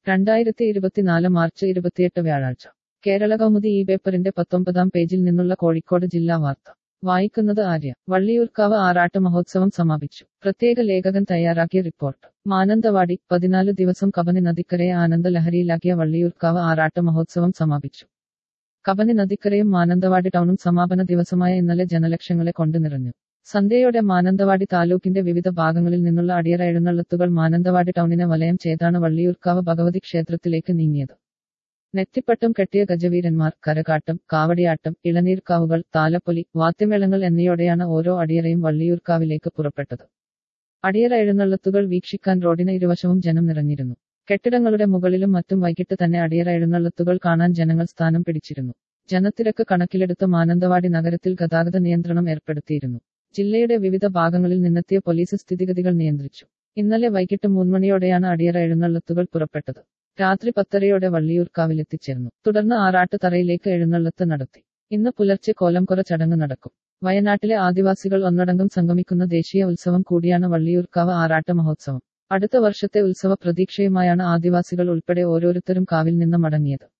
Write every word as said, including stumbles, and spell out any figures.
രണ്ടായിരത്തി ഇരുപത്തിനാല് മാർച്ച് ഇരുപത്തിയെട്ട് വ്യാഴാഴ്ച കേരള കൗമുദി ഈ പേപ്പറിന്റെ പത്തൊമ്പതാം പേജിൽ നിന്നുള്ള കോഴിക്കോട് ജില്ലാ വാർത്ത വായിക്കുന്നത് ആര്യ. വള്ളിയൂർക്കാവ് ആറാട്ട് മഹോത്സവം സമാപിച്ചു. പ്രത്യേക ലേഖകൻ തയ്യാറാക്കിയ റിപ്പോർട്ട്. മാനന്തവാടി. പതിനാലു ദിവസം കബനി നദിക്കരയെ ആനന്ദലഹരിയിലാക്കിയ വള്ളിയൂർക്കാവ് ആറാട്ട് മഹോത്സവം സമാപിച്ചു. കബനി നദിക്കരയും മാനന്തവാടി ടൗണും സമാപന ദിവസമായ ഇന്നലെ ജനലക്ഷങ്ങളെ കൊണ്ട് നിറഞ്ഞു. സന്ധ്യയോടെ മാനന്തവാടി താലൂക്കിന്റെ വിവിധ ഭാഗങ്ങളിൽ നിന്നുള്ള അടിയറ എഴുന്നള്ളത്തുകൾ മാനന്തവാടി ടൗണിനെ വലയം ചെയ്താണ് വള്ളിയൂർക്കാവ് ഭഗവതി ക്ഷേത്രത്തിലേക്ക് നീങ്ങിയത്. നെറ്റിപ്പട്ടം കെട്ടിയ ഗജവീരന്മാർ, കരകാട്ടം, കാവടിയാട്ടം, ഇളനീർക്കാവുകൾ, താലപ്പൊലി, വാദ്യമേളങ്ങൾ എന്നിവയോടെയാണ് ഓരോ അടിയറയും വള്ളിയൂർക്കാവിലേക്ക് പുറപ്പെട്ടത്. അടിയറ എഴുന്നള്ളത്തുകൾ വീക്ഷിക്കാൻ റോഡിന് ഇരുവശവും ജനം നിറഞ്ഞിരുന്നു. കെട്ടിടങ്ങളുടെ മുകളിലും മറ്റും വൈകിട്ട് തന്നെ അടിയറ എഴുന്നള്ളത്തുകൾ കാണാൻ ജനങ്ങൾ സ്ഥാനം പിടിച്ചിരുന്നു. ജനത്തിരക്ക് കണക്കിലെടുത്ത് മാനന്തവാടി നഗരത്തിൽ ഗതാഗത നിയന്ത്രണം ഏർപ്പെടുത്തിയിരുന്നു. ജില്ലയുടെ വിവിധ ഭാഗങ്ങളിൽ നിന്നെത്തിയ പോലീസ് സ്ഥിതിഗതികൾ നിയന്ത്രിച്ചു. ഇന്നലെ വൈകിട്ട് മൂന്നുമണിയോടെയാണ് അടിയറ എഴുന്നള്ളത്തുകൾ പുറപ്പെട്ടത്. രാത്രി പത്തരയോടെ വള്ളിയൂർക്കാവിലെത്തിച്ചേർന്നു. തുടർന്ന് ആറാട്ട് തറയിലേക്ക് എഴുന്നള്ളത്ത് നടത്തി. ഇന്ന് പുലർച്ചെ കോലംകൊറ ചടങ്ങ് നടക്കും. വയനാട്ടിലെ ആദിവാസികൾ ഒന്നടങ്കം സംഗമിക്കുന്ന ദേശീയ ഉത്സവം കൂടിയാണ് വള്ളിയൂർക്കാവ് ആറാട്ട് മഹോത്സവം. അടുത്ത വർഷത്തെ ഉത്സവ പ്രതീക്ഷയുമായാണ് ആദിവാസികൾ ഉൾപ്പെടെ ഓരോരുത്തരും കാവിൽ നിന്ന് മടങ്ങിയത്.